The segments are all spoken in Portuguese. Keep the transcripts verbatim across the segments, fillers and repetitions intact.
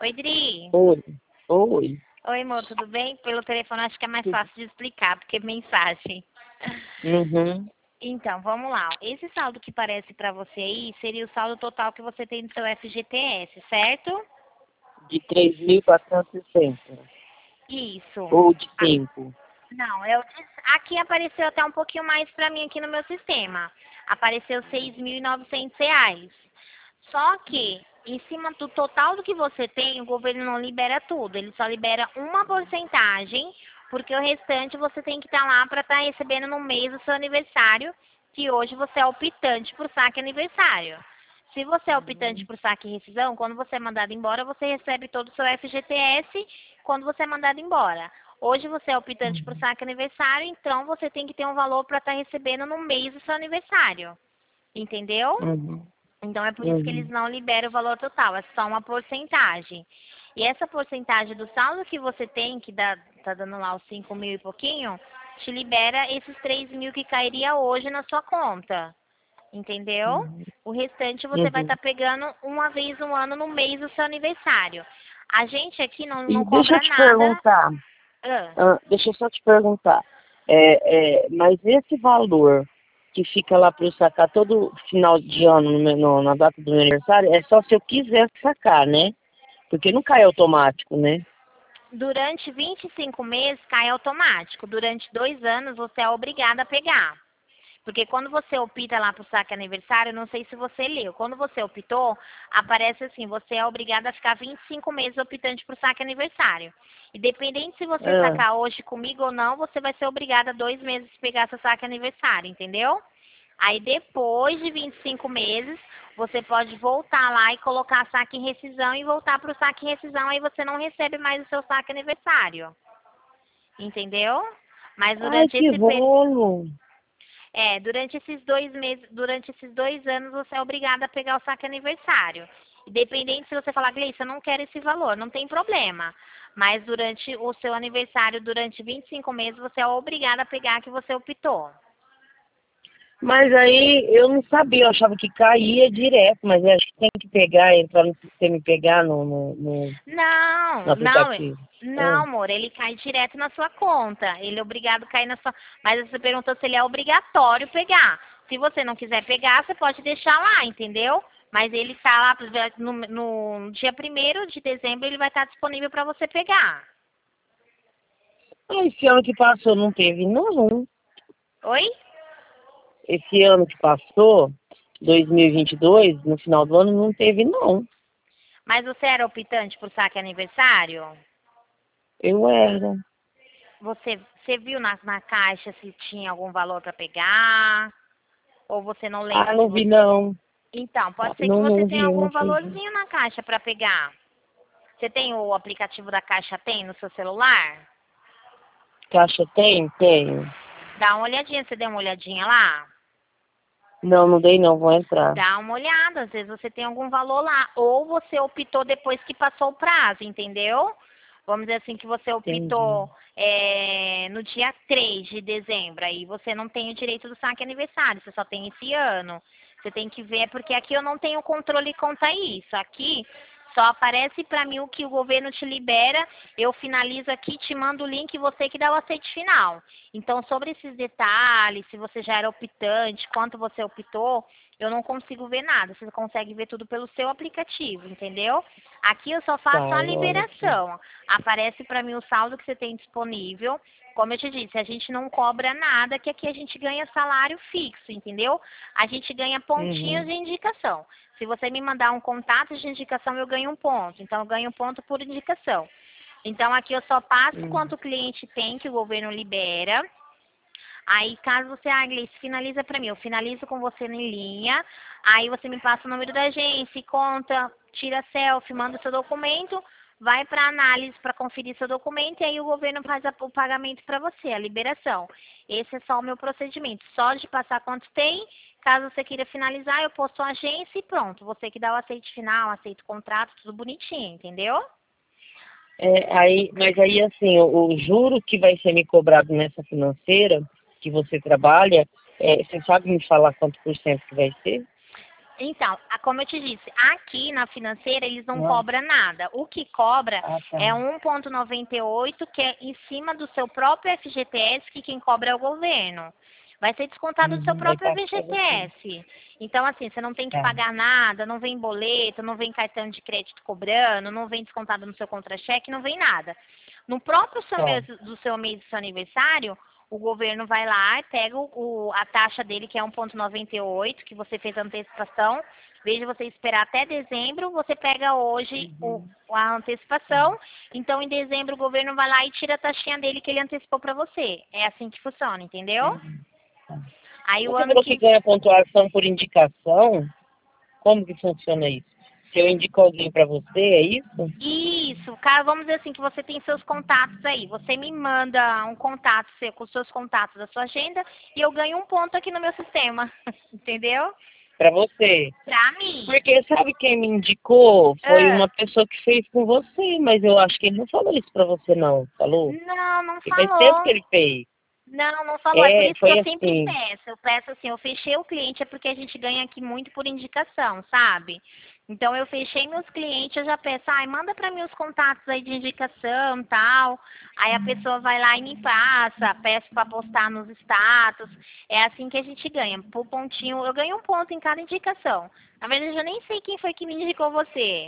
Oi, Dri. Oi. Oi. Oi, amor, tudo bem? Pelo telefone acho que é mais fácil de explicar, porque mensagem. Uhum. Então, vamos lá. Esse saldo que parece para você aí seria o saldo total que você tem no seu F G T S, certo? De três mil quatrocentos e sessenta. Isso. Ou de Ah, cinco. não, eu disse- aqui apareceu até um pouquinho mais para mim aqui no meu sistema. Apareceu seis mil e novecentos reais. Só que, em cima do total do que você tem, o governo não libera tudo. Ele só libera uma porcentagem, porque o restante você tem que estar lá para estar recebendo no mês do seu aniversário, que hoje você é optante por saque aniversário. Se você é optante por saque e rescisão, quando você é mandado embora, você recebe todo o seu F G T S quando você é mandado embora. Hoje você é optante por saque aniversário, então você tem que ter um valor para estar recebendo no mês do seu aniversário. Entendeu? Uhum. Então é por isso que eles Uhum. não liberam o valor total, é só uma porcentagem. E essa porcentagem do saldo que você tem, que dá, tá dando lá os cinco mil e pouquinho, te libera esses três mil que cairia hoje na sua conta. Entendeu? O restante você vai Uhum. estar pegando uma vez no ano no mês do seu aniversário. A gente aqui não, não E deixa eu cobra te nada. perguntar. Ah, ah, deixa eu só te perguntar. É, é, mas esse valor que fica lá para eu sacar todo final de ano, no meu- no- na data do meu aniversário, é só se eu quiser sacar, né? Porque não cai automático, né? durante vinte e cinco meses cai automático. Durante dois anos você é obrigada a pegar. Porque quando você opta lá pro saque aniversário, não sei se você leu, quando você optou, aparece assim, você é obrigado a ficar vinte e cinco meses optante pro saque aniversário. Independente se você Ah, sacar hoje comigo ou não, você vai ser obrigada a dois meses pegar seu saque aniversário, entendeu? Aí depois de vinte e cinco meses, você pode voltar lá e colocar saque em rescisão e voltar pro saque em rescisão, aí você não recebe mais o seu saque aniversário. Entendeu? Mas ai, durante que esse período. rolo. É, durante esses dois meses, durante esses dois anos, você é obrigada a pegar o saque aniversário. Independente se você falar, Gleice, eu não quero esse valor, não tem problema. Mas durante o seu aniversário, durante vinte e cinco meses, você é obrigada a pegar que você optou. Mas aí eu não sabia, eu achava que caía direto, mas eu acho que tem que pegar, entrar no sistema e pegar no, no, no, no Não, não, aplicativo. não, Ah, amor, ele cai direto na sua conta. Ele é obrigado a cair na sua. Mas você perguntou se ele é obrigatório pegar. Se você não quiser pegar, você pode deixar lá, entendeu? Mas ele tá lá no, no dia primeiro de dezembro, ele vai estar disponível para você pegar. ah, esse ano que passou não teve, não. Oi? Esse ano que passou, dois mil e vinte e dois, no final do ano, não teve, não. Mas você era optante por saque aniversário? Eu era. Você, você viu na, na caixa se tinha algum valor para pegar? Ou você não Ah, lembra se não vi, você. não. Então, pode ser que Não, você não tenha vi, algum não sei. valorzinho na caixa para pegar. Você tem o aplicativo da Caixa Tem no seu celular? Caixa tem? Tenho. Dá uma olhadinha, você deu uma olhadinha lá? Não, não dei, não. Vou entrar. Dá uma olhada, às vezes você tem algum valor lá. Ou você optou depois que passou o prazo, entendeu? Vamos dizer assim que você Entendi. optou é, no dia três de dezembro, aí você não tem o direito do saque aniversário, você só tem esse ano. Você tem que ver, porque aqui eu não tenho controle quanto a isso. Aqui só aparece para mim o que o governo te libera, eu finalizo aqui, te mando o link, você que dá o aceite final. Então, sobre esses detalhes, se você já era optante, quanto você optou, eu não consigo ver nada. Você consegue ver tudo pelo seu aplicativo, entendeu? Aqui eu só faço Tá, a olha aqui. liberação. Aparece para mim o saldo que você tem disponível. Como eu te disse, a gente não cobra nada, que aqui a gente ganha salário fixo, entendeu? A gente ganha pontinhos Uhum. de indicação. Se você me mandar um contato de indicação, eu ganho um ponto. Então, eu ganho um ponto por indicação. Então, aqui eu só passo Uhum. quanto o cliente tem, que o governo libera. Aí, caso você, ah, Gleice, finaliza para mim, eu finalizo com você em linha. Aí, você me passa o número da agência, conta, tira selfie, manda o seu documento, vai para análise para conferir seu documento e aí o governo faz a- o pagamento para você, a liberação. Esse é só o meu procedimento. Só de passar quanto tem. Caso você queira finalizar, eu posto a agência e pronto. Você que dá o aceite final, aceita o contrato, tudo bonitinho, entendeu? É, aí, mas aí, assim, o, o juro que vai ser me cobrado nessa financeira que você trabalha, é, você sabe me falar quanto por cento que vai ser? Então, a- como eu te disse, aqui na financeira eles não Não. cobram nada. O que cobra Ah, tá. é um vírgula noventa e oito, que é em cima do seu próprio F G T S, que quem cobra é o governo. Vai ser descontado do seu Uhum, aí próprio passa pra você. F G T S. Então, assim, você não tem que Tá. pagar nada, não vem boleto, não vem cartão de crédito cobrando, não vem descontado no seu contra-cheque, não vem nada. No próprio seu Tá. mês, do seu mês do seu aniversário, o governo vai lá e pega o, o- a taxa dele, que é um vírgula noventa e oito, que você fez a antecipação. Em vez de você esperar até dezembro, você pega hoje o, Uhum. a antecipação. Então, em dezembro, o governo vai lá e tira a taxinha dele que ele antecipou para você. É assim que funciona, entendeu? Entendi. Tá. Aí o Você ano falou que que... ganha pontuação por indicação? Como que funciona isso? Se eu indico alguém pra você, é isso? Isso, cara, vamos dizer assim, que você tem seus contatos aí. Você me manda um contato seu com os seus contatos da sua agenda e eu ganho um ponto aqui no meu sistema. Entendeu? Pra você. Pra mim. Porque sabe quem me indicou? Foi Ah, uma pessoa que fez com você, mas eu acho que ele não falou isso pra você não, falou? não, não E faz tempo que falou. ele fez. Não, não falou. É por É, isso que foi eu sempre assim. peço. Eu peço assim, eu fechei o cliente, é porque a gente ganha aqui muito por indicação, sabe? Então eu fechei meus clientes, eu já peço, ai, manda pra mim os contatos aí de indicação e tal. Aí a pessoa vai lá e me passa, peço pra postar nos status. É assim que a gente ganha. Por pontinho, eu ganho um ponto em cada indicação. Na verdade, eu nem sei quem foi que me indicou você.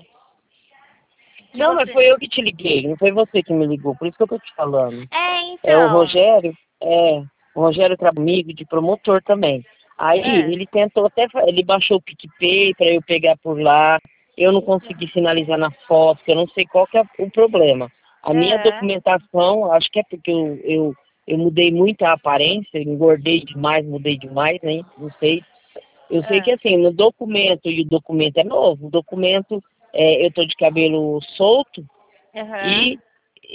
Que Não, mas você. foi eu que te liguei, não foi você que me ligou, por isso que eu tô te falando. É, É o então. Rogério, é, o Rogério trabalha comigo de promotor também. Aí É. ele tentou até, fa- ele baixou o PicPay para eu pegar por lá. Eu não consegui finalizar na foto, que eu não sei qual que é o problema. A minha É. documentação, acho que é porque eu, eu, eu mudei muito a aparência, engordei demais, mudei demais, né? Não sei. Eu sei que É. assim, no documento, e o documento é novo, o documento, é, eu tô de cabelo solto, Aham. e,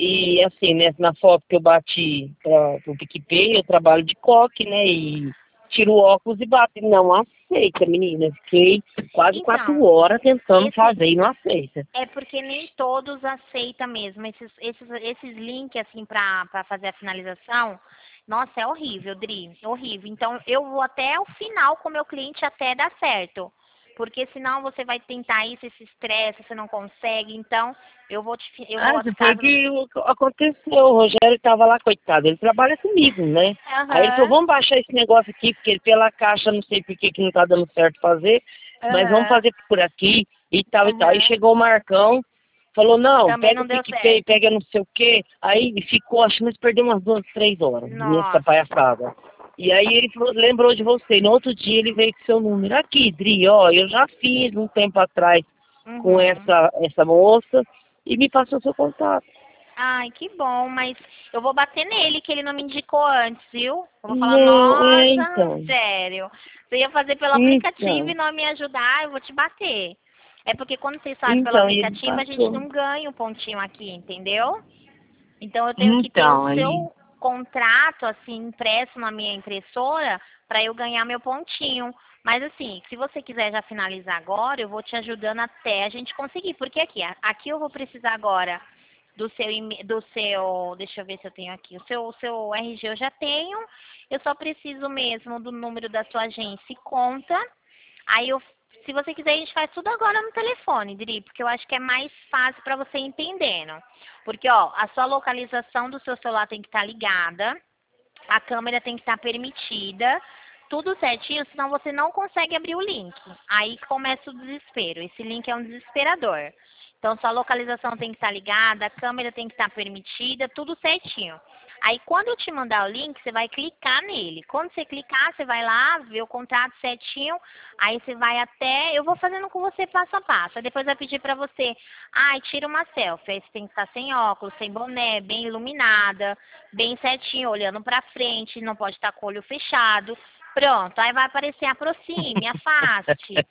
e assim, né, na foto que eu bati para o PicPay, eu trabalho de coque, né? E tiro o óculos e bato. Não aceita, menina. Fiquei quase quatro Então, horas tentando esse fazer e não aceita. é porque nem todos aceitam mesmo. Esses, esses, esses links, assim, pra, pra fazer a finalização, nossa, é horrível, Dri, horrível. Então, eu vou até o final com o meu cliente até dar certo. Porque senão você vai tentar isso, se estressa, você não consegue. Então, eu vou te, fi- eu vou Ah, as foi casas. que o- aconteceu. O Rogério estava lá, coitado. Ele trabalha comigo, né? Aí ele falou, Aham, vamos baixar esse negócio aqui, porque pela caixa não sei por que que não tá dando certo fazer, mas vamos aham, fazer por aqui e tal e tal. Aí aham. chegou o Marcão, falou, não, Também pega não o deu PicPay, certo. pega não sei o quê. Aí ficou, acho que nós perdemos umas duas, três horas nessa Nossa. palhaçada. E aí ele falou, lembrou de você. E no outro dia ele veio com seu número. Aqui, Dri, ó, eu já fiz um tempo atrás com Uhum. essa, essa moça e me passou seu contato. Ai, que bom, mas eu vou bater nele, que ele não me indicou antes, viu? Eu vou falar, Não, é nossa, então. sério. Você ia fazer pelo aplicativo e Então. não me ajudar, eu vou te bater. É porque quando vocês fazem pelo Então, e ele aplicativo, a gente passou. não ganha o pontinho aqui, entendeu? Então eu tenho que ter o Então, aí. seu contrato, assim, impresso na minha impressora para eu ganhar meu pontinho. Mas assim, se você quiser já finalizar agora, eu vou te ajudando até a gente conseguir. Porque aqui, aqui eu vou precisar agora do seu, ime- do seu, deixa eu ver se eu tenho aqui, o seu, o seu R G eu já tenho, eu só preciso mesmo do número da sua agência e conta. Aí eu, se você quiser, a gente faz tudo agora no telefone, Dri, porque eu acho que é mais fácil para você entendendo. Porque, ó, a sua localização do seu celular tem que estar ligada, a câmera tem que estar permitida, tudo certinho, senão você não consegue abrir o link. Aí começa o desespero. Esse link é um desesperador. Então, sua localização tem que estar ligada, a câmera tem que estar permitida, tudo certinho. Aí, quando eu te mandar o link, você vai clicar nele. Quando você clicar, você vai lá, ver o contrato certinho. Aí, você vai até... Eu vou fazendo com você passo a passo. Aí, depois vai pedir pra você... Ai, tira uma selfie. Aí, você tem que estar sem óculos, sem boné, bem iluminada, bem certinho, olhando pra frente. Não pode estar com o olho fechado. Pronto. Aí, vai aparecer aproxime, afaste.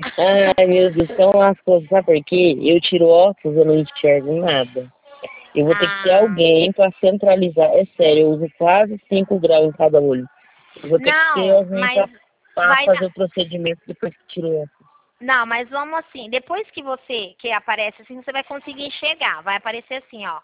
Ai, meu Deus, são as coisas, sabe por quê? Eu tiro óculos, eu não enxergo nada. Eu vou ter que ter Ah... alguém para centralizar. É sério, eu uso quase cinco graus em cada olho. Eu vou ter que ter Não, alguém mas para vai dar. fazer o procedimento depois que tiro o óculos. Não, mas vamos assim, depois que você, que aparece assim, você vai conseguir enxergar. Vai aparecer assim, ó.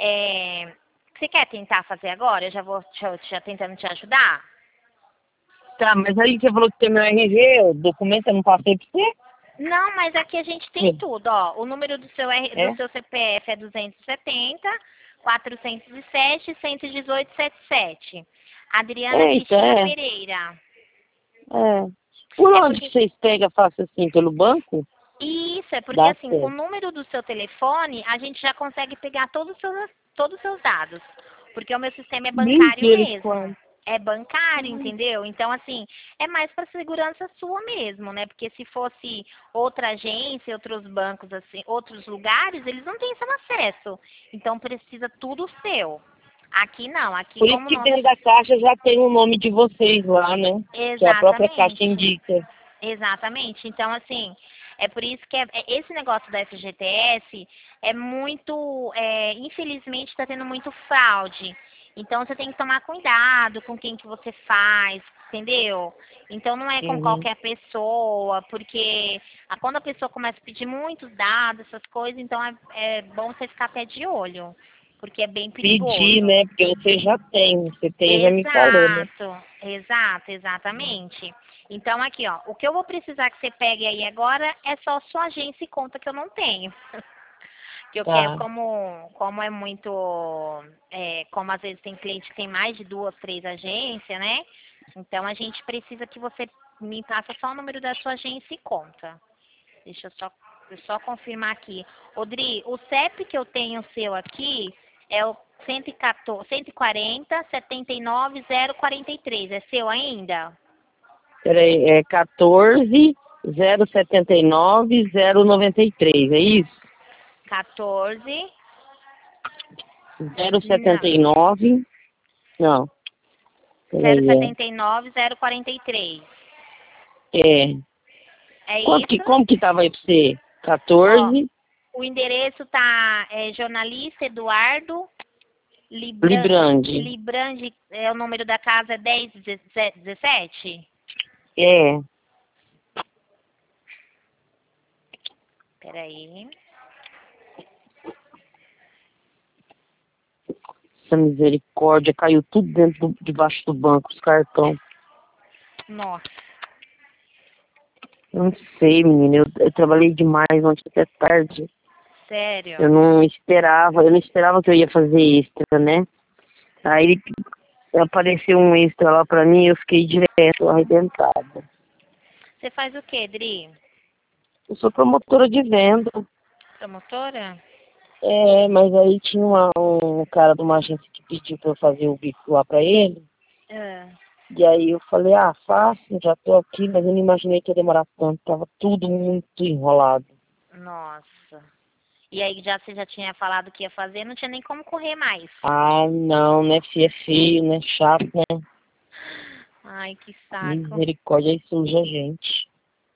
É, você quer tentar fazer agora? Eu já vou te, já tentando te ajudar? Tá, mas aí você falou que tem meu R G, o documento eu não passei pra você? Não, mas aqui a gente tem Sim. tudo, ó. O número do seu, R- do É? seu C P F é duzentos e setenta, quatrocentos e sete, cento e dezoito, setenta e sete. Adriana Eita, Cristina é. Pereira. É. Por É onde que porque vocês pegam fácil assim? Pelo banco? isso, é porque Dá assim, com o certo. número do seu telefone, a gente já consegue pegar todos os seus, todos os seus dados. Porque o meu sistema é bancário mesmo. Misericórdia. É bancário, entendeu? Então, assim, é mais para segurança sua mesmo, né? Porque se fosse outra agência, outros bancos, assim, outros lugares, eles não têm esse acesso. Então, precisa tudo seu. Aqui não, aqui Por isso como que nós... dentro da caixa já tem o nome de vocês lá, né? Que a própria caixa Exatamente. indica. Exatamente. Então, assim, é por isso que é- é- esse negócio da F G T S é muito, é, infelizmente, está tendo muito fraude. Então, você tem que tomar cuidado com quem que você faz, entendeu? Então, não é com Uhum. qualquer pessoa, porque a- quando a pessoa começa a pedir muitos dados, essas coisas, então é, é bom você ficar até de olho, porque é bem Pedir, perigoso. né? Porque você já tem. Você tem, já me falou, né? Exato, exato, exatamente. Então, aqui, ó, o que eu vou precisar que você pegue aí agora é só sua agência e conta que eu não tenho. Que eu quero, Tá. como, como é muito, é, como às vezes tem cliente que tem mais de duas, três agências, né? Então, a gente precisa que você me passa só o número da sua agência e conta. Deixa eu só, eu só confirmar aqui. Odri, o C E P que eu tenho seu aqui é o cento e quatorze, cento e quarenta, setenta e nove, zero quarenta e três. É seu ainda? Peraí, é quatorze, zero setenta e nove, zero noventa e três, é isso? quatorze. Zero setenta Não. e nove. Não, peraí, zero setenta e nove, zero quarenta e três. é. É. É Quanto que, isso? como que tava aí pra você? Ó, quatorze, o endereço tá é, jornalista Eduardo Libran, Librande. Librande, é, o número da casa é dez dezessete? É. Peraí. Essa misericórdia, caiu tudo dentro do, debaixo do banco, os cartões. Nossa, Eu não sei, menina, eu, eu trabalhei demais ontem até tarde. Eu sério? não esperava, eu não esperava que eu ia fazer extra, né? Aí apareceu um extra lá pra mim e eu fiquei direto arrebentada. Você faz o quê, Dri? Eu sou promotora de venda. Promotora? É, mas aí tinha uma- um cara de uma agência que pediu pra eu fazer o bico lá pra ele. Ah, E aí eu falei, ah, faço, já tô aqui, mas eu não imaginei que ia demorar tanto. Tava tudo muito enrolado. nossa. E aí já você já tinha falado que ia fazer, não tinha nem como correr mais. Ah, não, né, filho, é feio, né, chato, né? Ai, que saco. Misericórdia, aí suja a gente.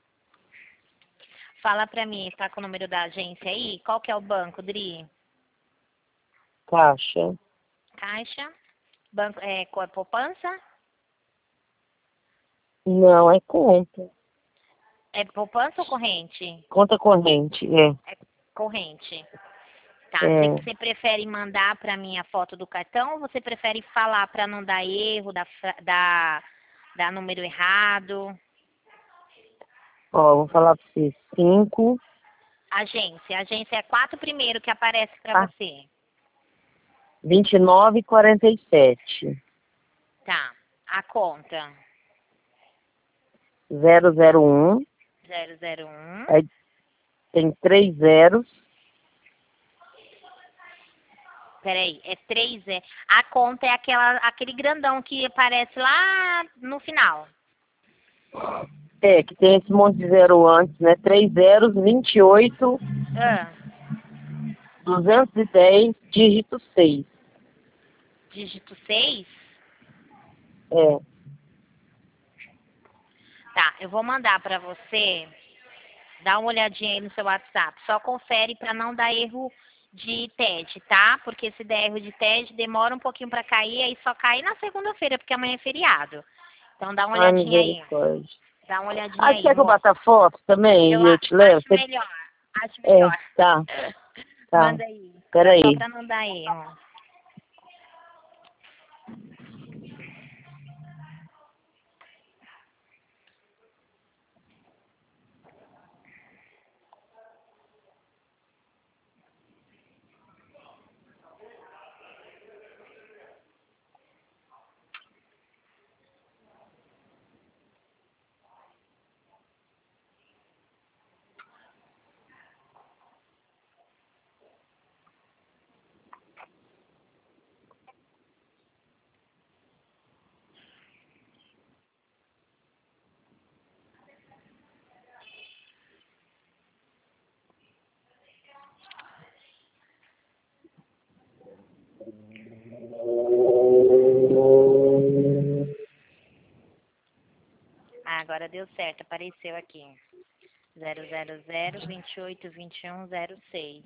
Fala pra mim, tá com o número da agência aí? Qual que é o banco, Dri? Caixa. Caixa? Banco, é, co- poupança? Não, é conta. É poupança ou corrente? Conta corrente, é. É corrente. Tá, você, É. você prefere mandar pra mim a foto do cartão ou você prefere falar pra não dar erro, dar, fra- dar, dar número errado? Ó, vou falar pra você. Cinco. Agência. Agência é quatro primeiro que aparece pra Ah, você. vinte e nove e quarenta e sete. Tá. A conta. Zero zero um. zero zero um. Aí tem três zeros. Peraí, é três é. A conta é aquela, aquele grandão que aparece lá no final. É, que tem esse monte de zero antes, né? Três zeros, vinte e oito, Ah, duzentos e dez, dígito seis. dígito seis. É. Tá, eu vou mandar pra você. Dá uma olhadinha aí no seu WhatsApp. Só confere pra não dar erro de T E D, tá? Porque se der erro de T E D, demora um pouquinho pra cair, aí só cai na segunda-feira, porque amanhã é feriado. Então dá uma Ai, olhadinha aí. misericórdia. Dá uma olhadinha Ah, aí, quer que eu amor. bata foto também Eu e eu a- te levo? acho Você... melhor. Acho É, melhor. tá, tá. Manda aí. Pra, só Peraí. pra não dar erro. deu certo, apareceu aqui. zero zero zero, vinte e oito, vinte e um, zero seis.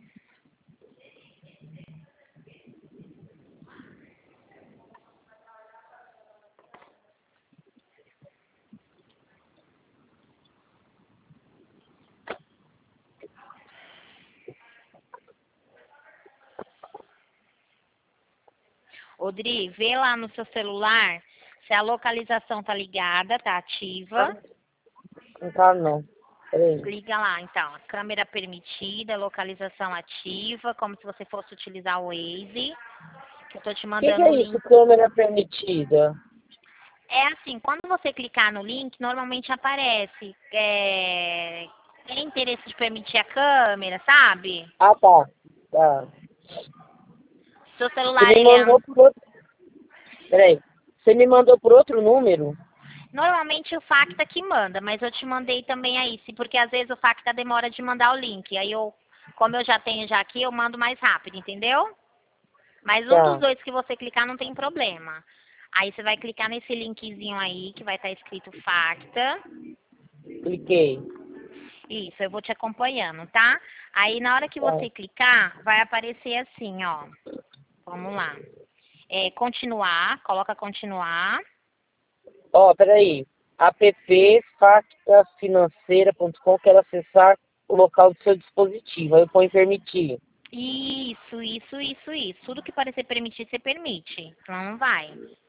Odri, vê lá no seu celular se a localização tá ligada, tá ativa. Não tá, não. Peraí. Liga lá, então. Câmera permitida, localização ativa, como se você fosse utilizar o Waze. Que eu tô te O que, que mandando é o isso, link. câmera permitida? É assim, quando você clicar no link, normalmente aparece é, tem interesse de permitir a câmera, sabe? Ah, tá. Tá. Seu Você celular, me ele é... mandou por outro... Peraí. Você me mandou por outro número? Normalmente o Facta que manda, mas eu te mandei também aí, se- porque às vezes o Facta demora de mandar o link. Aí eu, como eu já tenho já aqui, eu mando mais rápido, entendeu? Mas um dos Tá. dois que você clicar não tem problema. Aí você vai clicar nesse linkzinho aí, que vai estar escrito Facta. Cliquei. Isso, eu vou te acompanhando, tá? Aí na hora que Tá. você clicar, vai aparecer assim, ó. Vamos lá. É, continuar, coloca continuar. Ó, peraí. app factafinanceira ponto com, quero acessar o local do seu dispositivo. Aí eu ponho permitir. Isso, isso, isso, isso. Tudo que parecer permitir, você permite. Senão não vai.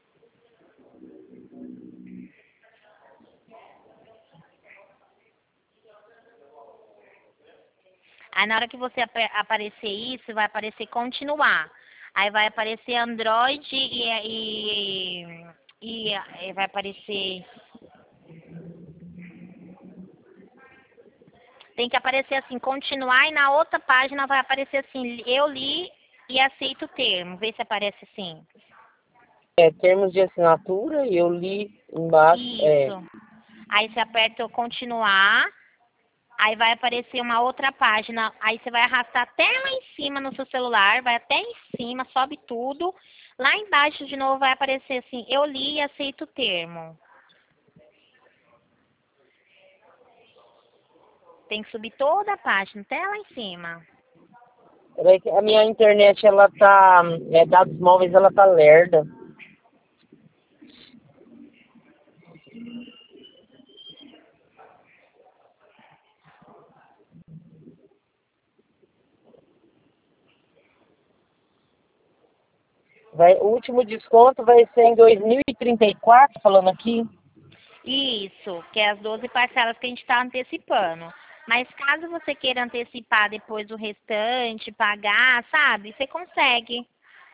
Aí na hora que você ap aparecer isso, vai aparecer continuar. Aí vai aparecer Android e, e, e, e vai aparecer... Tem que aparecer assim, continuar, e na outra página vai aparecer assim, eu li e aceito o termo. Vê se aparece assim. É, termos de assinatura, e eu li embaixo. É, Isso. Aí você aperta o continuar, aí vai aparecer uma outra página. Aí você vai arrastar até lá em cima no seu celular, vai até em cima, sobe tudo. Lá embaixo de novo vai aparecer assim, eu li e aceito o termo. Tem que subir toda a página, até lá em cima. peraí que a minha internet, ela tá... É, dados móveis, ela tá lerda. Vai, o último desconto vai ser em dois mil e trinta e quatro, falando aqui. Isso, que é as doze parcelas que a gente está antecipando. Mas caso você queira antecipar depois o restante, pagar, sabe? Você consegue.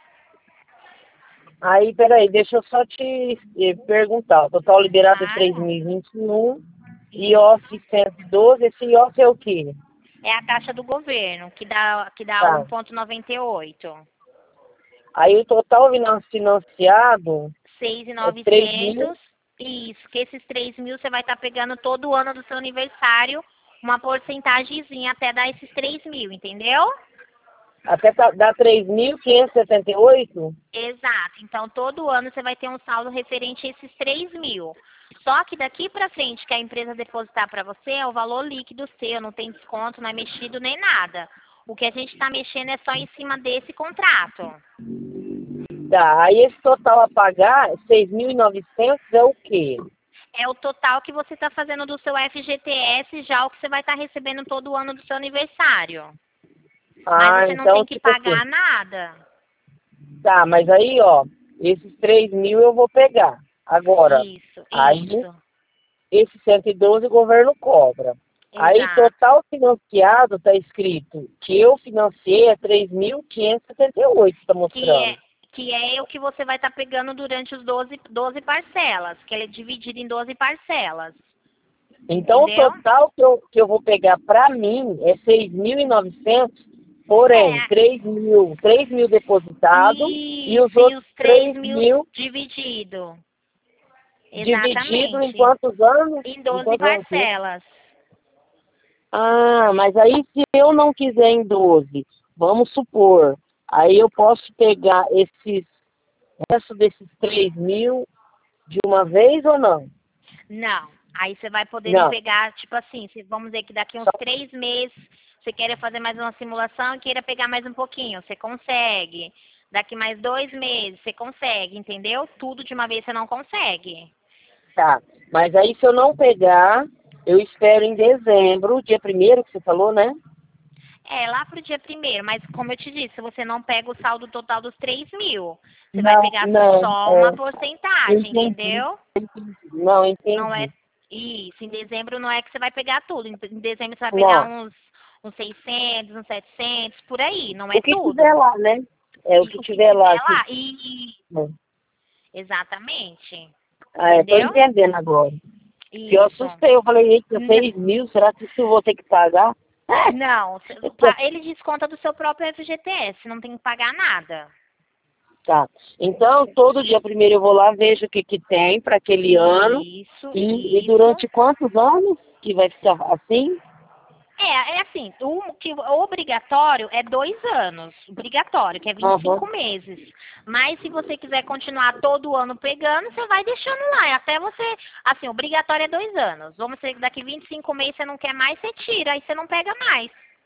Aí, peraí, deixa eu só te eh, perguntar. O total liberado é três Claro. mil e vinte e um. I O Isso. F cento e doze. Esse I O F é o quê? É a taxa do governo, que dá, que dá um Tá. vírgula noventa e oito. Aí o total finan- financiado é três mil. seis mil e novecentos. Isso, que esses três mil você vai estar pegando todo ano do seu aniversário, uma porcentagemzinha até dar esses três mil, entendeu? Até tá- dá três mil quinhentos e setenta e oito. Exato. Então, todo ano você vai ter um saldo referente a esses três mil. Só que daqui para frente, que a empresa depositar para você, é o valor líquido seu, não tem desconto, não é mexido nem nada. O que a gente está mexendo é só em cima desse contrato. Tá. Aí esse total a pagar, seis mil e novecentos, é o quê? É o total que você está fazendo do seu F G T S, já o que você vai estar recebendo todo ano do seu aniversário. Mas Ah, você não então, tem que tipo assim. pagar nada. Tá, mas aí, ó, esses três mil eu vou pegar. Agora, Isso, aí isso. esse cento e doze o governo cobra. Aí, Exato. total financiado, está escrito que eu financiei é três mil quinhentos e setenta e oito, está Que é, mostrando. que é o que você vai estar pegando durante os doze, doze parcelas, que ele é dividido em doze parcelas. Então, o Entendeu? total que eu, que eu vou pegar para mim é seis mil e novecentos, porém, É, três mil, três mil depositado e os isso, e outros os três três mil mil dividido. dividido em Exatamente. quantos anos? Em Em doze quantos anos? parcelas. Ah, mas aí se eu não quiser em doze, vamos supor, aí eu posso pegar esses, resto desses três mil de uma vez ou não? Não. Aí você vai poder Não, pegar, tipo assim, se- vamos dizer que daqui uns só, três meses você queira fazer mais uma simulação e queira pegar mais um pouquinho, você consegue. Daqui mais dois meses você consegue, entendeu? Tudo de uma vez você não consegue. tá. Mas aí se eu não pegar, eu espero em dezembro, dia primeiro que você falou, né? É, lá pro dia primeiro, mas como eu te disse, se você não pega o saldo total dos três mil, você vai Não, pegar não, só uma é, porcentagem, entendi, entendeu? não, Não é entendi. isso. Em dezembro não é que você vai pegar tudo. Em em dezembro você vai pegar Não, uns, uns seiscentos, uns setecentos, por aí. Não é o que tiver tudo. lá, né? É o E que o que tiver lá. tiver Que... lá. E exatamente. Ah, eu tô Entendeu? entendendo agora. Que eu Isso. assustei, eu falei, eita, N- seis mil, será que isso eu vou ter que pagar? Não, cê- pa- ele desconta do seu próprio F G T S, não tem que pagar nada. Tá. Então, todo dia primeiro eu vou lá, vejo o que que tem para aquele ano. Isso, E, e isso. durante quantos anos que vai ficar assim? É, é assim, o que o obrigatório é dois anos, obrigatório, que é vinte e Aham. cinco meses. Mas se você quiser continuar todo ano pegando, você vai deixando lá. E até você, assim, obrigatório é dois anos. Vamos dizer que daqui vinte e cinco meses você não quer mais, você tira, aí você não pega mais.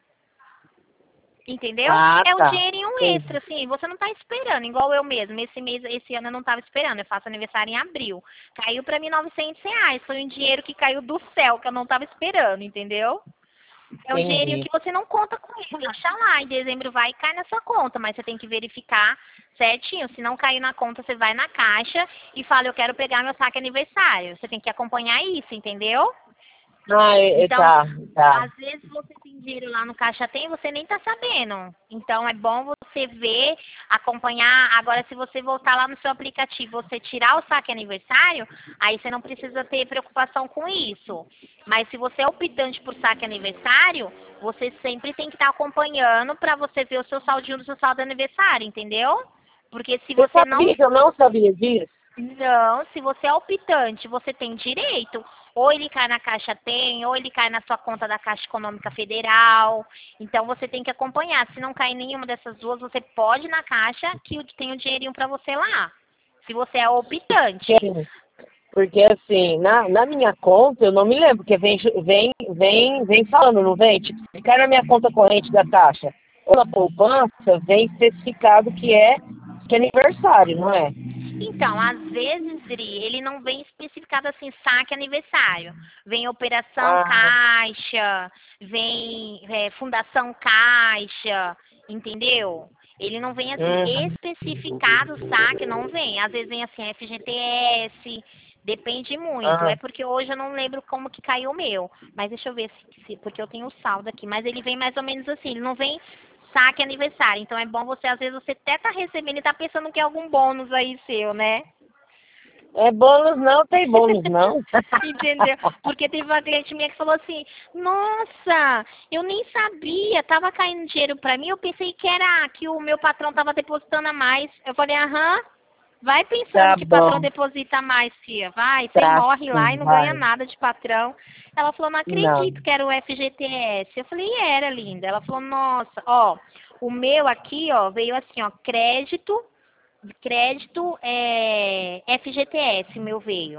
Entendeu? Ah, É o tá. dinheirinho Entendi. extra, assim, você não tá esperando, igual eu mesmo. Esse mês, esse ano eu não tava esperando, eu faço aniversário em abril. Caiu pra mim novecentos reais, foi um dinheiro que caiu do céu, que eu não tava esperando, entendeu? É um dinheirinho Entendi. que você não conta com ele. Acha lá, em dezembro vai e cai na sua conta, mas você tem que verificar certinho. Se não cair na conta, você vai na caixa e fala, eu quero pegar meu saque aniversário. Você tem que acompanhar isso, entendeu? Ah, é, é, Então, tá, tá. às vezes você tem dinheiro lá no caixa tem, você nem tá sabendo. Então é bom você ver, acompanhar. Agora, se você voltar lá no seu aplicativo, você tirar o saque aniversário, aí você não precisa ter preocupação com isso. Mas se você é optante por saque aniversário, você sempre tem que estar acompanhando para você ver o seu saldinho do seu saldo aniversário, entendeu? Porque se Você você não sabia que eu não sabia disso? não, se você é optante, você tem direito. Ou ele cai na Caixa Tem, ou ele cai na sua conta da Caixa Econômica Federal. Então você tem que acompanhar. Se não cair nenhuma dessas duas, você pode ir na Caixa que tem o dinheirinho para você lá. Se você é Porque, optante. assim, porque, assim, na, na minha conta, eu não me lembro, porque vem, vem, vem, vem falando, não vem? Tipo, se cai na minha conta corrente da Caixa ou na poupança, vem especificado que é, que é aniversário, não é? Então, às vezes, Dri, ele não vem especificado assim, saque aniversário. Vem operação Ah, caixa, vem é, fundação caixa, entendeu? Ele não vem assim, uhum. especificado saque, não vem. Às vezes vem assim, F G T S, depende muito. É Ah, porque hoje eu não lembro como que caiu o meu. Mas deixa eu ver se, se- porque eu tenho o saldo aqui. Mas ele vem mais ou menos assim, ele não vem saque aniversário. Então é bom você, às vezes, você até tá recebendo e tá pensando que é algum bônus aí seu, né? é bônus não, tem bônus não. Entendeu? Porque teve uma cliente minha que falou assim, nossa, eu nem sabia, tava caindo dinheiro pra mim, eu pensei que era que o meu patrão tava depositando a mais. Eu falei, aham, vai pensando Tá que patrão bom, deposita mais, tia, vai, você tá morre lá e sim, não ganha vai. nada de patrão. Ela falou, não Não. acredito que era o F G T S. Eu falei, era, linda. Ela falou, nossa, ó, o meu aqui, ó, veio assim, ó, crédito, crédito é F G T S, o meu veio.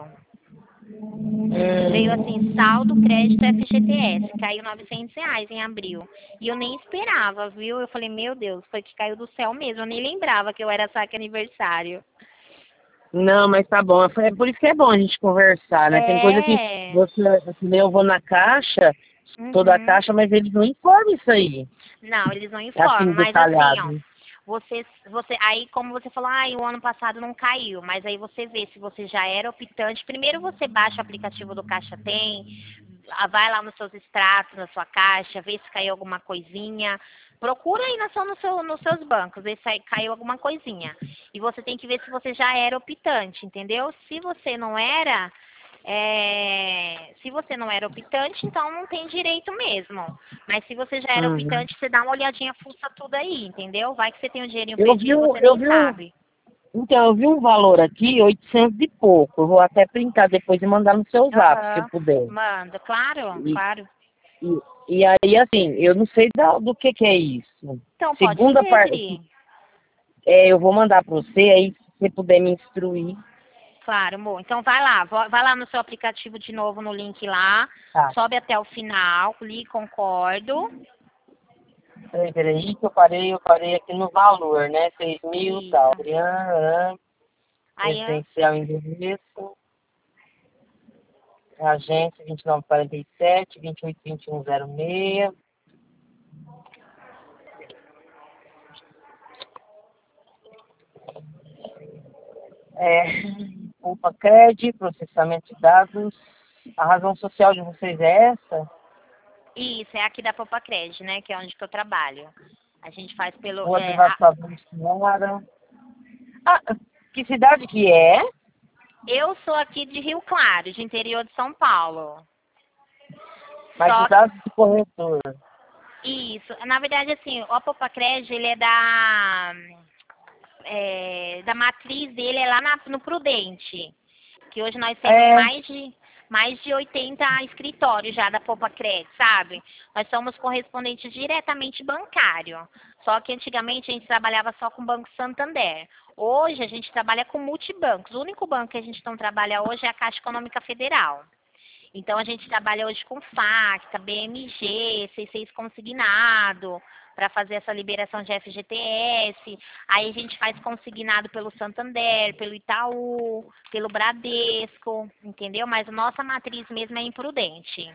Veio Hum, assim, saldo, crédito, F G T S. Caiu novecentos reais em abril. E eu nem esperava, viu? Eu falei, meu Deus, foi que caiu do céu mesmo. Eu nem lembrava que eu era saque aniversário. não, mas tá bom. É por isso que é bom a gente conversar, né? Tem coisa que É. você, assim, eu vou na caixa, toda a Uhum. caixa, mas eles não informam isso aí. Não, eles não Assim, informam, mas assim, ó. detalhado. Você, você, aí como você falou, ah, o ano passado não caiu, mas aí você vê se você já era optante. Primeiro você baixa o aplicativo do Caixa Tem, ah, vai lá nos seus extratos, na sua caixa, vê se caiu alguma coisinha. Procura aí na sua, no seu, nos seus bancos, ver se aí caiu alguma coisinha. E você tem que ver se você já era optante, entendeu? Se você não era, é, se você não era optante, então não tem direito mesmo. Mas se você já era Uhum. optante, você dá uma olhadinha, fuça tudo aí, entendeu? Vai que você tem um dinheirinho Eu vi perdido, um, você eu nem vi um, sabe. então, eu vi um valor aqui, oitocentos e pouco. Eu vou até printar depois e mandar no seu zap, se eu Aham. puder. Manda, claro, E, claro. e, e aí, assim, eu não sei da- do que que é isso. Então pode Segunda ser, parte, Dri. é, eu vou mandar para você, aí se você puder me instruir. Claro, amor. Então vai lá, vo- vai lá no seu aplicativo de novo no link lá, Tá. sobe até o final, clique concordo. Peraí, peraí, que eu parei, eu parei aqui no valor, né? Seis mil e tal. Isso. Adriana, Aí, ó, residencial endereço, agência vinte e nove quarenta e sete, vinte e oito vinte e um zero seis. É, Opa, Cred, processamento de dados. A razão social de vocês é essa? isso, é aqui da Popa Cred, né? Que é onde que eu trabalho. A gente faz pelo. Rua É, a- Devastação Senhora. Ah, que cidade que é? eu sou aqui de Rio Claro, de interior de São Paulo. Mas Só os dados do corretor. isso. Na verdade, assim, o Popa Cred, ele é da. É, da matriz dele é lá na- no Prudente. Que hoje nós temos É, mais de, mais de oitenta escritórios já da Popa Cred, sabe? Nós somos correspondentes diretamente bancário. Só que antigamente a gente trabalhava só com o Banco Santander. Hoje a gente trabalha com multibancos. O único banco que a gente não trabalha hoje é a Caixa Econômica Federal. Então a gente trabalha hoje com Facta, B M G, C seis consignado, para fazer essa liberação de F G T S. Aí a gente faz consignado pelo Santander, pelo Itaú, pelo Bradesco, entendeu? Mas a nossa matriz mesmo é Imprudente.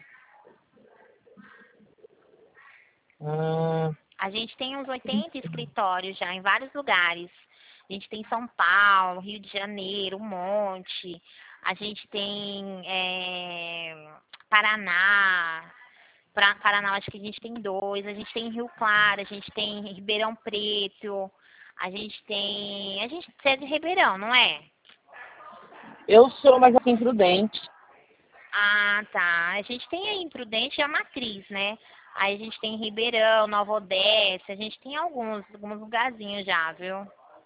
hum, A gente tem uns oitenta escritórios já em vários lugares. A gente tem São Paulo, Rio de Janeiro, um monte. A gente tem é, Paraná. Pra, Paraná, acho que a gente tem dois. A gente tem Rio Claro, a gente tem Ribeirão Preto. A gente tem. A gente você é de Ribeirão, não é? eu sou mais assim prudente. Ah, tá. A gente tem a Imprudente e a Matriz, né? Aí a gente tem Ribeirão, Nova Odessa, a gente tem alguns, alguns lugarzinhos já, viu?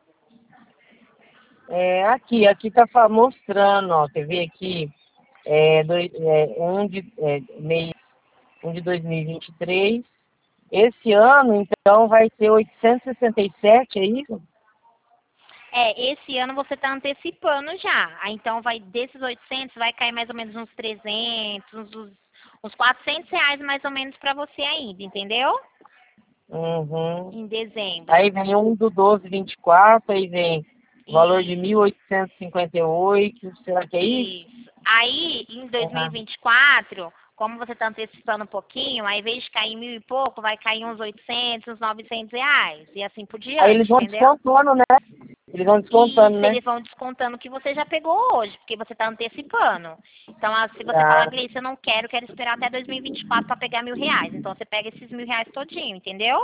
É, aqui, aqui tá fa- mostrando, ó, quer ver aqui, é, dois, é, um, de, é, mês, um de dois mil e vinte e três. Esse ano, então, vai ser oitocentos e sessenta e sete, é isso? É, esse ano você tá antecipando já. Aí então vai desses oitocentos, vai cair mais ou menos uns trezentos, uns, uns quatrocentos reais mais ou menos pra você ainda, entendeu? Uhum. Em dezembro. Aí vem um do doze vinte e quatro, aí vem valor de Isso. mil oitocentos e cinquenta e oito, será que é isso? Isso. Aí, em Ah, dois mil e vinte e quatro, como você está antecipando um pouquinho, ao invés de cair mil e pouco, vai cair uns oitocentos, uns novecentos reais. E assim por aí diante, eles vão entendeu? descontando, né? Eles vão descontando, Isso, né? eles vão descontando o que você já pegou hoje, porque você está antecipando. Então, ah, se você falar, Ah, Gleice, eu não quero, quero esperar até dois mil e vinte e quatro para pegar mil reais. Então, você pega esses mil reais todinho, entendeu?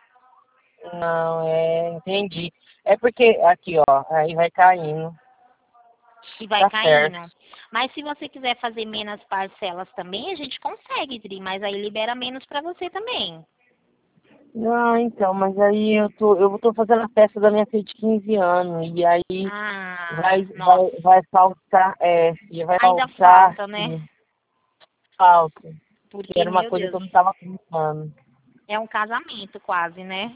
não, é, entendi. É porque, aqui, ó, aí vai caindo, E vai tá certo. caindo. Mas se você quiser fazer menos parcelas também, a gente consegue, Dri, mas aí libera menos para você também. Não, então, mas aí eu tô, eu tô fazendo a festa da minha filha de quinze anos, e aí Ah, vai, nossa. vai, vai faltar, é, e vai Ainda faltar, falta, né? sim, falta, que Porque, era uma meu coisa que Deus, eu não tava pensando. é um casamento quase, né?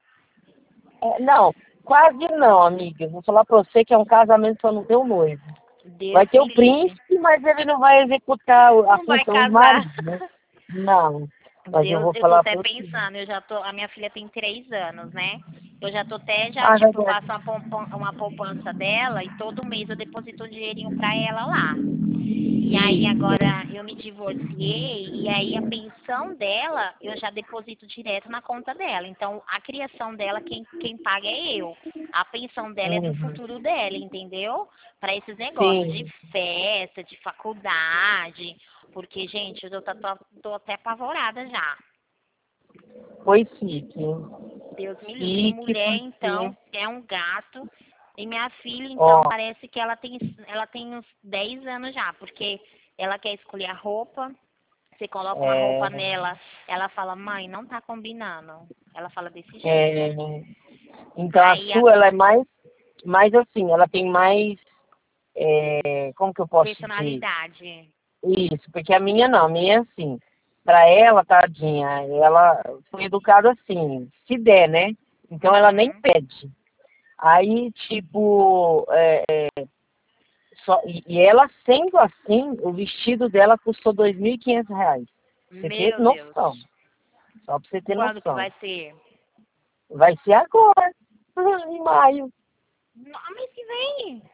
É, não, quase não, amiga. Vou falar pra você que é um casamento só não tem o noivo. Vai Deus ter me o livre. príncipe, mas ele não vai executar o- a Não vai função do casar. marido, né? Não, mas eu Deus, vou eu tô falar até pra você. pensando, eu já tô, a minha filha tem três anos, né? Eu já tô até, já, Ah, tipo, eu verdade. faço uma, poupan- uma poupança dela e todo mês eu deposito um dinheirinho pra ela lá. E aí agora eu me divorciei e aí a pensão dela eu já deposito direto na conta dela. Então a criação dela quem, quem paga é eu. A pensão dela é do Uhum. futuro dela, entendeu? Para esses negócios de Sim, festa, de faculdade. Porque, gente, eu tô, tô, tô até apavorada já. foi chique. Deus me livre. Chique Mulher, porque, então, é um gasto. E minha filha, então, ó, parece que ela tem, ela tem uns dez anos já, porque ela quer escolher a roupa. Você coloca uma roupa é, nela, ela fala, mãe, não tá combinando. Ela fala desse jeito. é, então a Aí a sua, ela é mais, mais assim, ela tem mais, é, como que eu posso dizer? personalidade. Isso, porque a minha não, a minha é assim. Pra ela, tadinha, ela foi educada assim, se der, né? Então ela nem Uhum. pede. Aí, tipo, é, só, e, e ela sendo assim, o vestido dela custou dois mil e quinhentos reais. Pra você ter Meu noção. Deus. Só pra você ter Quando que noção. vai ser? Vai ser agora, em maio. No mês que vem.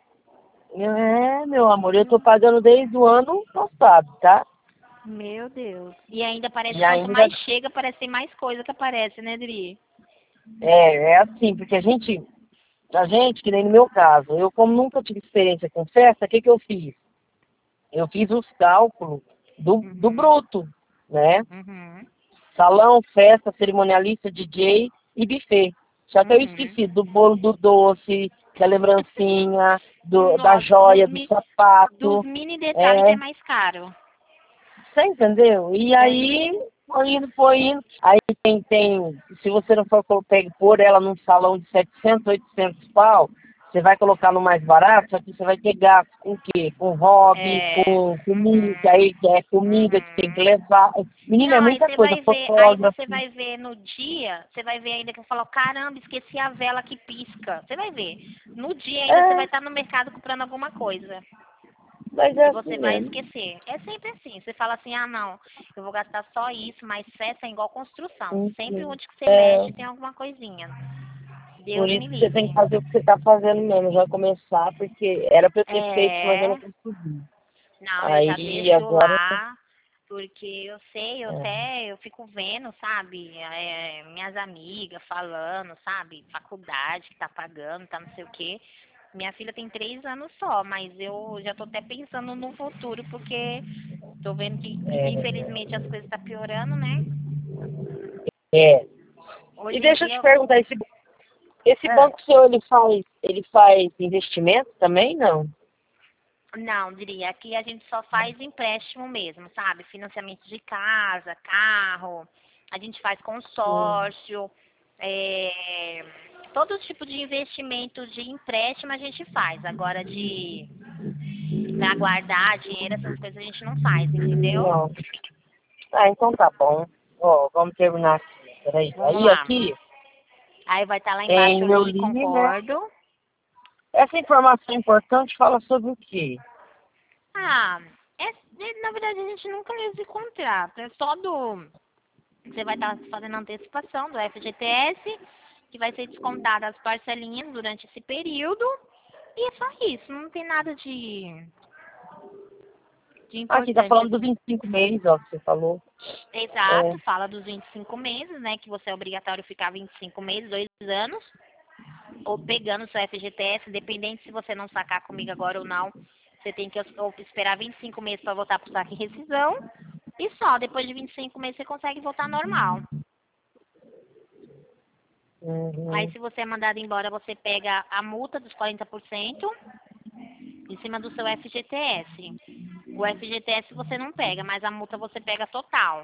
É, meu amor, eu tô pagando desde o ano passado, tá? Meu Deus. E ainda parece, E quanto ainda mais chega, parece que tem mais coisa que aparece, né, Dri? é, é assim, porque a gente, a gente, que nem no meu caso, eu como nunca tive experiência com festa, o que que eu fiz? Eu fiz os cálculos do, do Uhum, bruto, né? uhum, Salão, festa, cerimonialista, D J e buffet. Só que eu uhum. esqueci do bolo do doce, da lembrancinha, do, da Nossa, dos, joia, do mi, dos sapato. mini detalhes É, é mais caro. você entendeu? E É. aí, foi indo, foi indo. Aí tem, tem, se você não for colo- pe- pôr ela num salão de setecentos, oitocentos pau, você vai colocar no mais barato, só que você vai ter gasto com o quê? Com hobby, É. com comida, Uhum, aí é comida que tem que uhum. levar. Menina, é Não, aí muita você coisa, vai ver, aí fotógrafo. você vai ver no dia, você vai ver ainda que eu falo, caramba, esqueci a vela que pisca. Você vai ver. No dia ainda você vai É, estar no mercado comprando alguma coisa. mas é E assim você vai mesmo. esquecer. É sempre assim. Você fala assim, ah não, eu vou gastar só isso, mas festa é igual construção. Sempre Uhum. onde que você É, mexe tem alguma coisinha. por Deus me isso que você tem que livre. fazer o que você está fazendo mesmo, já começar, porque era para eu ter feito, mas eu É, não consegui. não, eu já Aí deixo agora. lá, porque eu sei, eu É. até, eu fico vendo, sabe, é, minhas amigas falando, sabe, faculdade que tá pagando, tá não sei o quê. Minha filha tem três anos só, mas eu já tô até pensando no futuro, porque tô vendo que, infelizmente, as coisas tá piorando, né? É. E Hoje em deixa eu te dia, perguntar, esse, esse ah, banco seu, ele faz, ele faz investimento também, não? não, diria, aqui a gente só faz empréstimo mesmo, sabe? Financiamento de casa, carro, a gente faz Hum. consórcio, é, todo tipo de investimento de empréstimo a gente faz. Agora de para guardar dinheiro, essas coisas a gente não faz, entendeu? Não. Ah, então tá bom. Ó, vamos terminar aqui. Peraí. Vamos Aí lá. aqui Aí vai estar lá embaixo, tem eu meu li, livro, né? concordo. Essa informação importante fala sobre o quê? Ah, é, é- na verdade a gente nunca lê esse contrato, é só do. Você vai estar fazendo antecipação do F G T S, que vai ser descontada as parcelinhas durante esse período. E é só isso, não tem nada de, de Aqui tá importante falando dos assim. vinte e cinco meses, ó, que você falou. É. Exato, fala dos vinte e cinco meses, né? Que você é obrigatório ficar vinte e cinco meses, dois anos, ou pegando seu F G T S, independente se você não sacar comigo agora ou não. Você tem que ou esperar vinte e cinco meses para voltar para o saque e rescisão. E só, depois de vinte e cinco meses você consegue voltar normal. Aí Uhum. se você é mandado embora, você pega a multa dos quarenta por cento em cima do seu F G T S. O F G T S você não pega, mas a multa você pega total.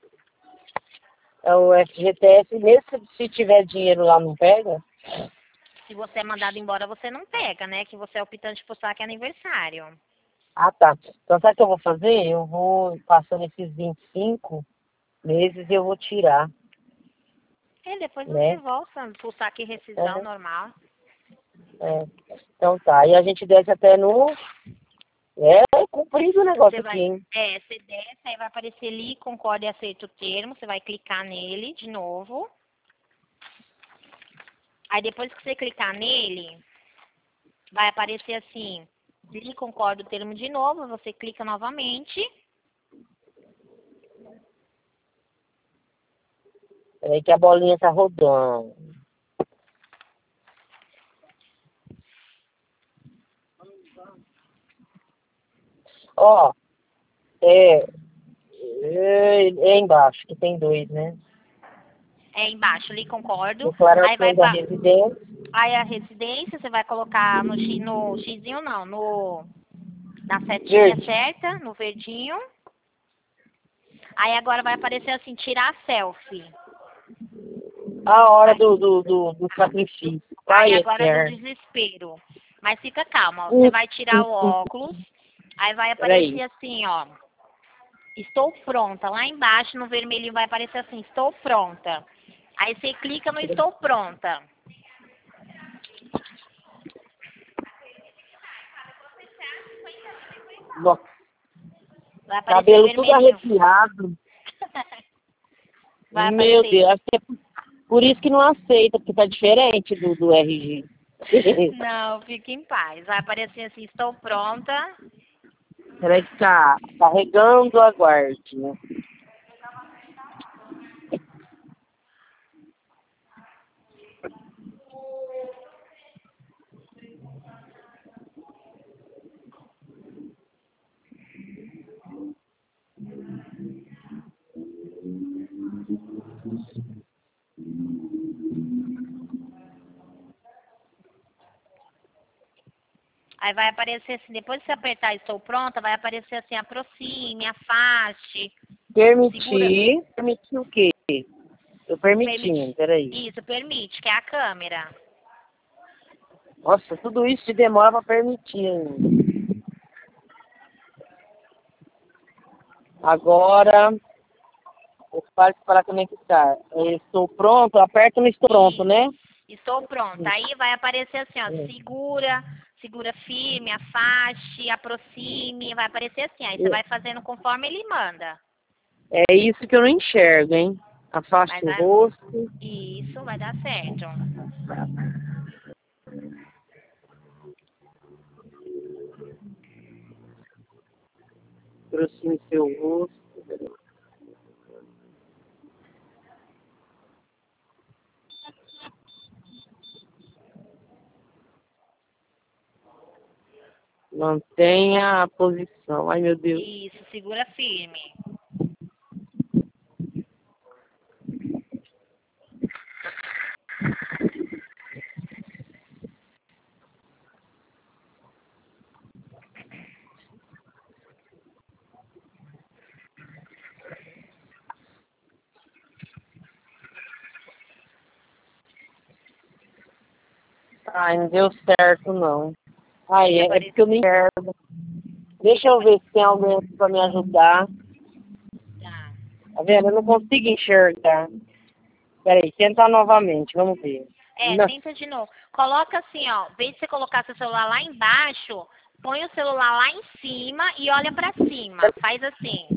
É o F G T S, mesmo se se tiver dinheiro lá, não pega? Se você é mandado embora, você não pega, né? Que você é optante por saque aniversário. Ah, tá. Então, sabe o que eu vou fazer? Eu vou, passando esses vinte e cinco meses, eu vou tirar, E depois você né? volta pro saque e rescisão É, normal. é. Então tá. E a gente desce até no. É comprido o Você negócio aqui, vai, hein? é, você desce, aí vai aparecer ali, concorde e aceita o termo. Você vai clicar nele de novo. Aí depois que você clicar nele, vai aparecer assim, li, concordo o termo de novo, você clica novamente. Peraí que a bolinha tá rodando. Ó, é, é, é embaixo, que tem dois, né? É embaixo, li, concordo. Aí vai Declaração da para residência. aí a residência, você vai colocar no, X, no xizinho não, no, na setinha Verde. certa, no verdinho. Aí agora vai aparecer assim, tirar selfie. A hora Aí, do, do, do, do sacrifício. aí Pai agora do eterno. desespero. Mas fica calma, ó, você Hum, vai tirar hum, o hum. óculos, aí vai Peraí. aparecer assim, ó. Estou pronta. Lá embaixo no vermelhinho vai aparecer assim, estou pronta. Aí você clica no estou pronta. Nossa, Vai aparecer cabelo tudo vermelhinho. arrepiado. Vai Meu aparecer. Deus, acho que é por isso que não aceita, porque tá diferente do, do R G. Não, fique em paz. Vai aparecer assim, estou pronta. Peraí que tá carregando, aguarde, né? Aí vai aparecer assim, depois que você apertar estou pronta, vai aparecer assim, aproxime, afaste, segura, Permitir. Permitir o quê? Eu permitindo, permite, peraí. isso, permite, que é a câmera. Nossa, tudo isso de demora pra permitir ainda. Agora, eu faço para conectar. Eu estou pronto, aperta no estou pronto, Isso, né? estou pronta. Aí vai aparecer assim, ó, segura, segura firme, afaste, aproxime, vai aparecer assim. Aí você vai fazendo conforme ele manda. É isso que eu não enxergo, hein? Afaste Mas o vai, rosto. isso vai dar certo. Aproxime seu rosto. Mantenha a posição. Ai, meu Deus. Isso, segura firme. Ai, não deu certo, não. Ai, é, é Apare- porque eu não enxergo. Deixa eu ver se tem alguém aqui pra me ajudar. Tá. Tá vendo? Eu não consigo enxergar. Peraí, tentar novamente, vamos ver. É, Não. tenta de novo. Coloca assim, ó. Em vez de você colocar seu celular lá embaixo, põe o celular lá em cima e olha pra cima. Faz assim.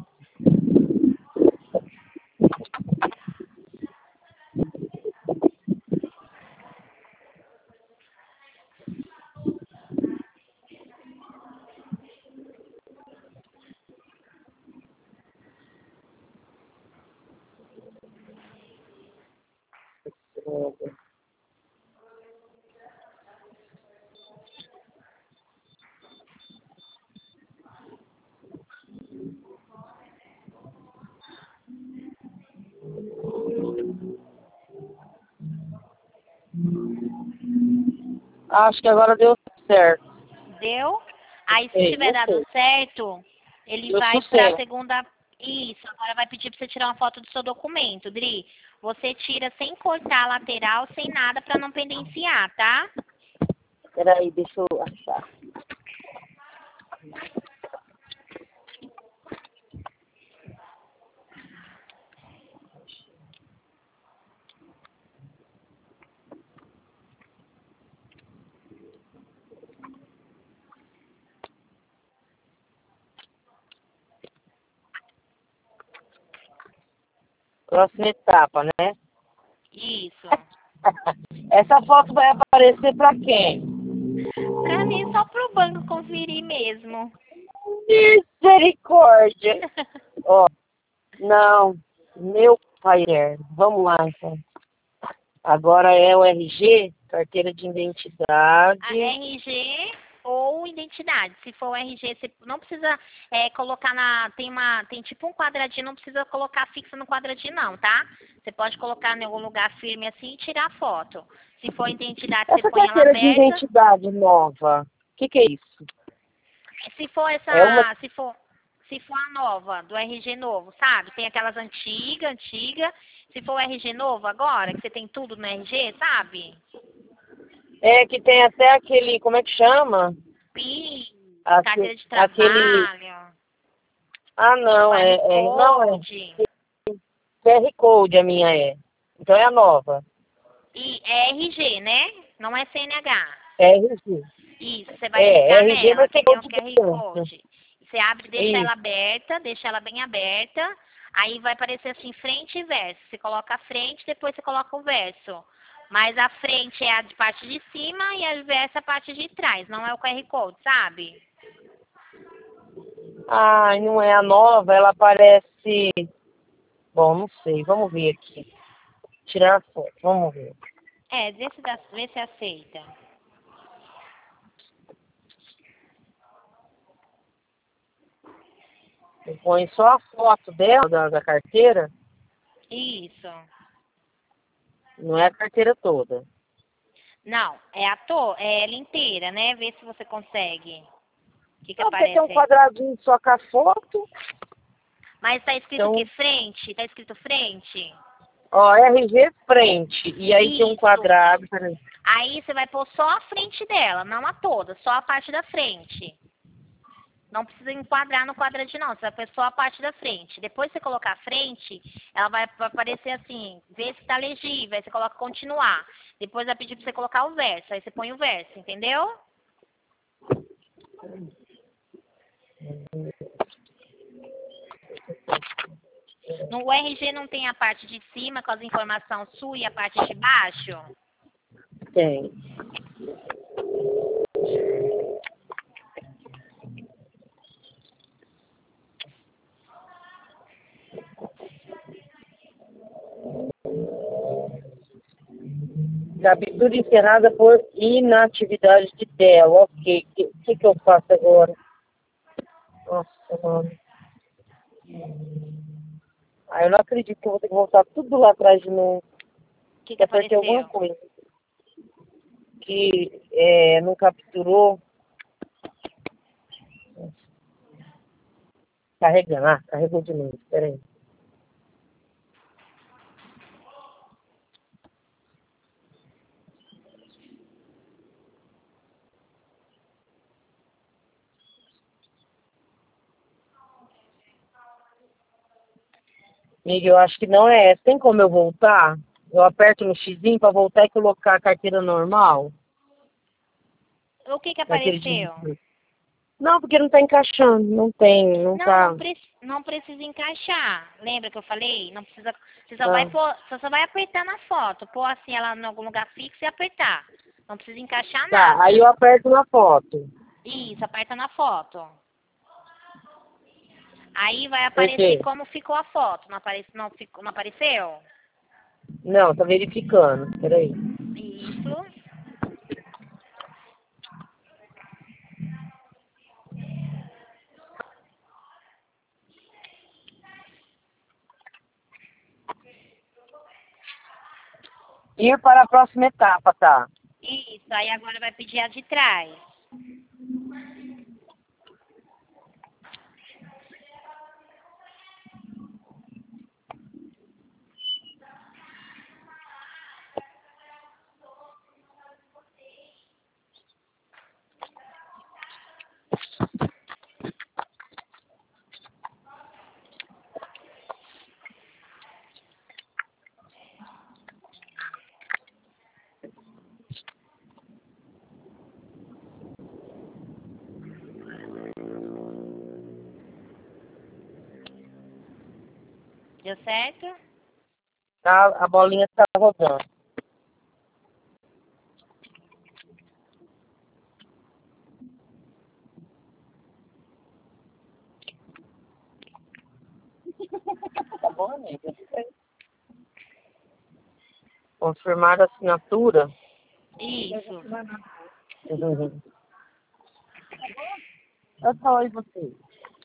Acho que agora deu certo. Deu? Aí, se Ei, tiver não dado sei. certo, ele Deu vai pra sucesso. segunda. Isso, agora vai pedir pra você tirar uma foto do seu documento, Dri. Você tira sem cortar a lateral, sem nada, pra não pendenciar, tá? Peraí, deixa eu achar. Próxima etapa, né? Isso. Essa foto vai aparecer pra quem? Pra mim, só pro banco conferir mesmo. Misericórdia! Ó, não. Meu pai é. Vamos lá, então. Agora é o R G, carteira de A identidade. R G ou identidade. Se for o R G, você não precisa é, colocar na. Tem uma. Tem tipo um quadradinho, não precisa colocar fixo no quadradinho, não, tá? Você pode colocar em algum lugar firme assim e tirar a foto. Se for identidade, você Essa põe ela carteira de aberta. identidade nova, o que, que é isso? Se for É uma. essa. Se for. Se for a nova, do R G novo, sabe? Tem aquelas antigas, antiga. Se for o R G novo agora, que você tem tudo no R G, sabe? É que tem até aquele. Como é que chama? PIN, Aque- carteira de aquele. trabalho, Ah, não, é, Q R é. Não, é. Code. Q R Code a minha é. Então é a nova. E é R G, né? Não é C N H. É R G. Isso, você vai É, clicar R G nela, vai que ser tem um outro Q R ponto. Code. Você abre, deixa Isso. ela aberta, deixa ela bem aberta. Aí vai aparecer assim, frente e verso. Você coloca a frente, depois você coloca o verso. Mas a frente é a de parte de cima e a verso é a parte de trás. Não é o Q R Code, sabe? Ai, não é a nova, ela aparece... Bom, não sei, vamos ver aqui. Tirar a foto, vamos ver. É, vê se, dá, vê se aceita. Eu ponho só a foto dela, da, da carteira, Isso. não é a carteira toda. Não, é a to, é ela inteira, né? Vê se você consegue. O que que Não, porque tem um aparece aí? quadradinho só com a foto. Mas tá escrito o Então, que? Frente? Tá escrito frente? ó, R G frente. E aí tem um Isso. quadrado. Peraí. Aí você vai pôr só a frente dela, não a toda, só a parte da frente. Não precisa enquadrar no quadradinho, não. Você vai pôr só a parte da frente. Depois que você colocar a frente, ela vai aparecer assim, ver se tá legível. Aí você coloca continuar. Depois vai pedir pra você colocar o verso. Aí você põe o verso, entendeu? No R G não tem a parte de cima com as informações sua e a parte de baixo? Tem. Captura encerrada por inatividade de tela. Ok. O que, que, que eu faço agora? Nossa, mano. Ah, eu não acredito que eu vou ter que voltar tudo lá atrás de novo. O que que Eu apertei alguma apareceu? coisa. Que é, não capturou. Carregando. Ah, carregou de novo. Espera aí. Miguel, eu acho que não é essa. Tem como eu voltar? Eu aperto no xizinho para voltar e colocar a carteira normal? O que que Carteira apareceu? de... Não, porque não tá encaixando. Não tem, não Não, não, tá. pre não precisa encaixar. Lembra que eu falei? Não precisa. Você só vai Ah, pôr, você só vai apertar na foto, pôr assim ela em algum lugar fixo e apertar. Não precisa encaixar tá, aí nada. eu aperto na foto. Isso, aperta na foto. Aí vai Por aparecer quê? como ficou a foto. Não, aparece, não, ficou, não apareceu? Não, tá verificando. Peraí. Isso. Ir para a próxima etapa, tá? Isso. Aí agora vai pedir a de trás. Deu certo? Tá, a bolinha tá rodando. Tá bom, amiga? Confirmar a assinatura. Isso. Uhum. Eu só oi você.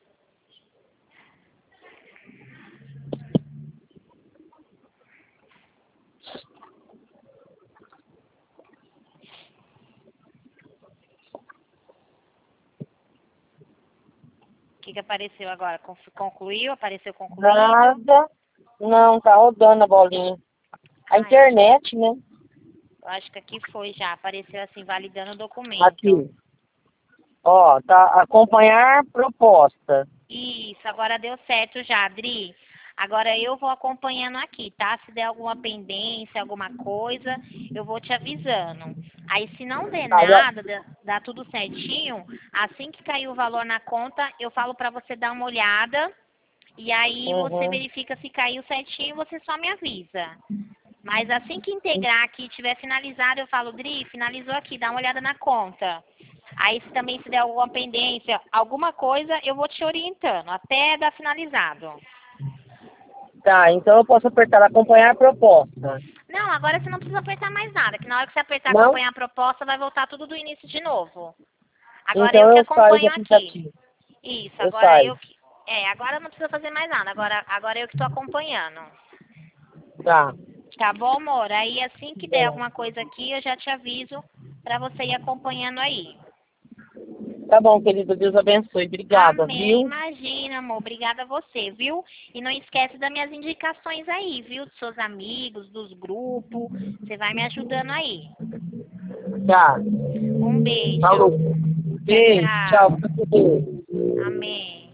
O que que apareceu agora? Conf- Concluiu? Apareceu concluído? Nada. Não, tá rodando a bolinha. A Ah, eu acho, internet, né? eu acho que aqui foi já. Apareceu assim, validando o documento. Aqui. Ó, tá acompanhar proposta. Isso, agora deu certo já, Adri. Agora eu vou acompanhando aqui, tá? Se der alguma pendência, alguma coisa, eu vou te avisando. Aí se não der Ah, já- nada, dá, dá tudo certinho, assim que cair o valor na conta, eu falo pra você dar uma olhada e aí você Uhum. verifica se caiu certinho, você só me avisa. Mas assim que integrar aqui, tiver finalizado, eu falo, Dri, finalizou aqui, dá uma olhada na conta. Aí se também se der alguma pendência, alguma coisa, eu vou te orientando, até dar finalizado. Tá, então eu posso apertar acompanhar a proposta. Não, agora você não precisa apertar mais nada, que na hora que você apertar Não? acompanhar a proposta, vai voltar tudo do início de novo. Agora eu Então que eu saio do acompanho aqui. aplicativo. Isso, Eu agora eu saio. que. É, agora não precisa fazer mais nada, agora, agora eu que tô acompanhando. Tá. Tá bom, amor? Aí assim que der Bom. alguma coisa aqui, eu já te aviso pra você ir acompanhando aí. Tá bom, querido. Deus abençoe. Obrigada, Amém. viu? Imagina, amor. Obrigada a você, viu? E não esquece das minhas indicações aí, viu? Dos seus amigos, dos grupos. Você vai me ajudando aí. Tá. Um beijo. Falou. Tchau, Beijo. Tchau. tchau. Fica com Deus. Amém.